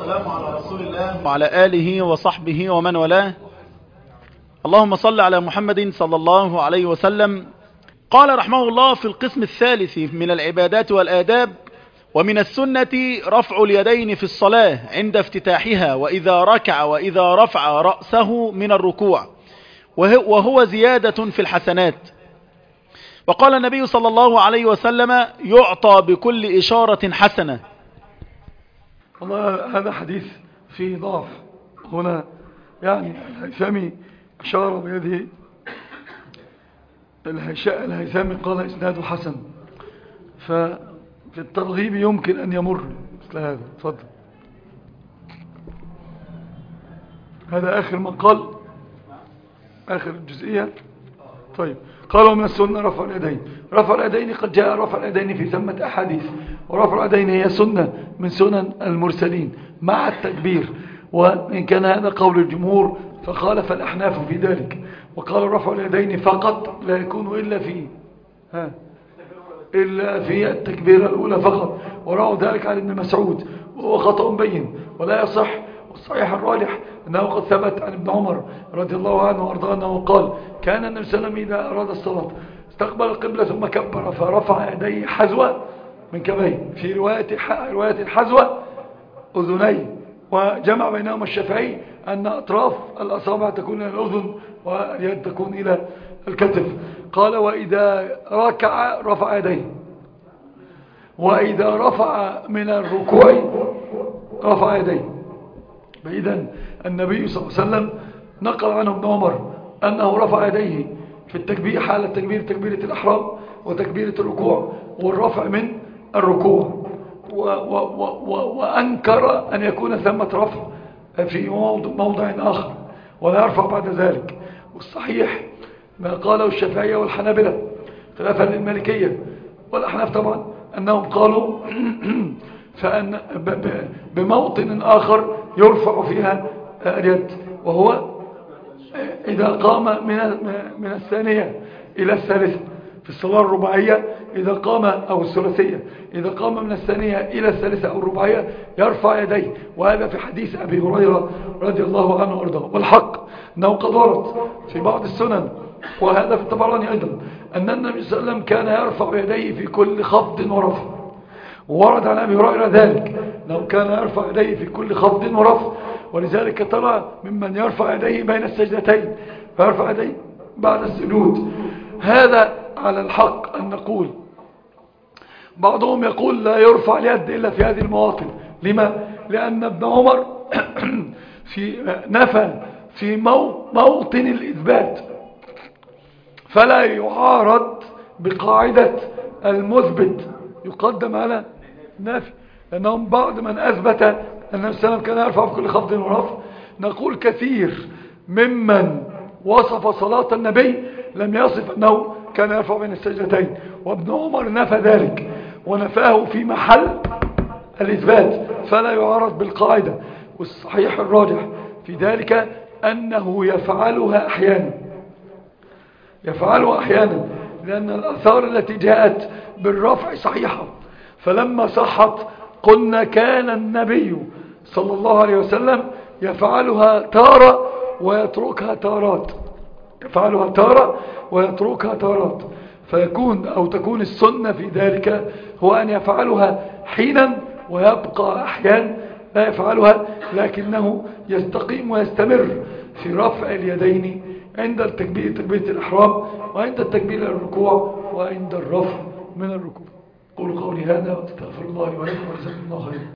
والسلام على رسول الله وعلى آله وصحبه ومن والاه. اللهم صل على محمد صلى الله عليه وسلم. قال رحمه الله في القسم الثالث من العبادات والآداب: ومن السنة رفع اليدين في الصلاة عند افتتاحها وإذا ركع وإذا رفع رأسه من الركوع، وهو زيادة في الحسنات. وقال النبي صلى الله عليه وسلم: يعطى بكل إشارة حسنة. والله هذا حديث فيه ضعف هنا، يعني الهيثمي أشار بيده، الهيثمي قال إسناده حسن، ففي الترغيب يمكن أن يمر مثل هذا. تفضل. هذا آخر من قال، آخر الجزئية. طيب، قالوا من السنة رفع اليدين. رفع اليدين قد جاء رفع اليدين في ثمة أحاديث، ورفع اليدين هي سنة من سنن المرسلين مع التكبير، وإن كان هذا قول الجمهور فخالف الأحناف في ذلك، وقال رفع اليدين فقط لا يكون إلا في التكبير الأولى فقط، ورأوا ذلك عن ابن مسعود وهو خطأ بين ولا يصح. والصحيح الراجح أنه قد ثبت عن ابن عمر رضي الله عنه وارضاه أنه قال: كان النبي صلى الله عليه وسلم إذا أراد الصلاة استقبل القبلة ثم كبر فرفع يديه حذو من كبيه، في رواية حذو أذنيه، وجمع بينهما الشافعي أن أطراف الأصابع تكون إلى الأذن واليد تكون إلى الكتف. قال: وإذا ركع رفع يديه، وإذا رفع من الركوع رفع يديه. فإذن النبي صلى الله عليه وسلم نقل عنه ابن عمر أنه رفع يديه في التكبير، حال التكبير تكبيرة الأحرام وتكبيرة الركوع والرفع من الركوع، وأنكر أن يكون ثمة رفع في موضع آخر ولا يرفع بعد ذلك. والصحيح ما قاله الشافعية والحنابلة خلافا للمالكية والأحناف طبعا، أنهم قالوا فأن بموطن آخر يرفع فيها اليد، وهو إذا قام من الثانية إلى الثالثة في الصلاة الرباعية، إذا قام أو الثلاثية، إذا قام من الثانية إلى الثالثة أو الرباعية يرفع يديه. وهذا في حديث أبي هريرة رضي الله عنه وارضاه. والحق أنه قد ورد في بعض السنن، وهذا في الطبراني أيضا، أن النبي صلى الله عليه وسلم كان يرفع يديه في كل خفض ورفع، وورد عن أبي هريرة ذلك أنه كان يرفع يديه في كل خفض ورفع. ولذلك ترى ممن يرفع يديه بين السجدتين فيرفع يديه بعد السجود. هذا على الحق أن نقول. بعضهم يقول لا يرفع اليد إلا في هذه المواطن. لما؟ لأن ابن عمر نفى في موطن الإثبات، فلا يعارض بقاعدة المثبت يقدم على نافي، لأنهم بعض من أثبت أن النبي صلى الله عليه وسلم كان يرفع في كل خفض ورفع. نقول كثير ممن وصف صلاة النبي لم يصف أنه كان يرفع بين السجدتين، وابن عمر نفى ذلك ونفاه في محل الإثبات، فلا يعارض بالقاعدة. والصحيح الراجح في ذلك أنه يفعلها أحيانا، لأن الآثار التي جاءت بالرفع صحيحة، فلما صحت قلنا كان النبي صلى الله عليه وسلم يفعلها تارة ويتركها تارات، تكون السنة في ذلك هو أن يفعلها حينا ويبقى أحيانا لا يفعلها، لكنه يستقيم ويستمر في رفع اليدين عند تكبيرة الإحرام، وعند التكبير الركوع، وعند الرفع من الركوع. قولوا قولي هذا واستغفر الله ولكم وجزاكم الله خيرا.